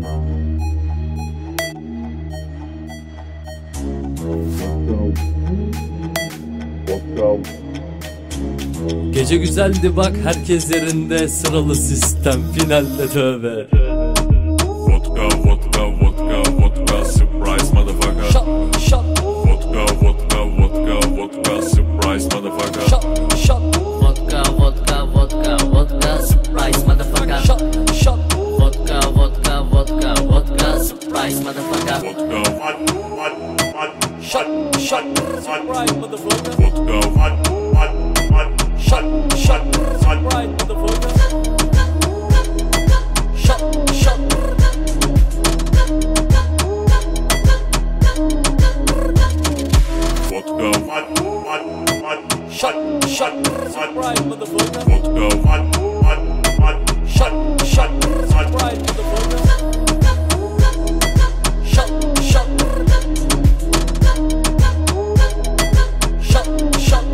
Gece güzeldi bak, herkes yerinde, sıralı sistem finalde tövbe. Vodka, vodka, vodka, vodka, surprise motherfucker. Shot, shot, Vodka, vodka, vodka, vodka, surprise motherfucker. shot, shot, Vodka, vodka, vodka, vodka, surprise motherfucker. shot, shot, Vodka, vodka, vodka, vodka, surprise motherfucker. Vodka, shot, shot, surprise motherfucker. vodka, Shot, shot, surprise motherfucker. Shot, shot, vodka, shot, shot, surprise motherfucker. vodka, Shot, shot, surprise motherfucker. Shot, shot, shot, shot.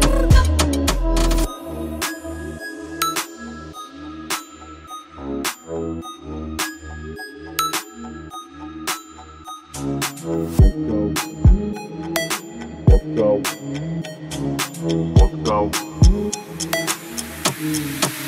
vodka, vodka.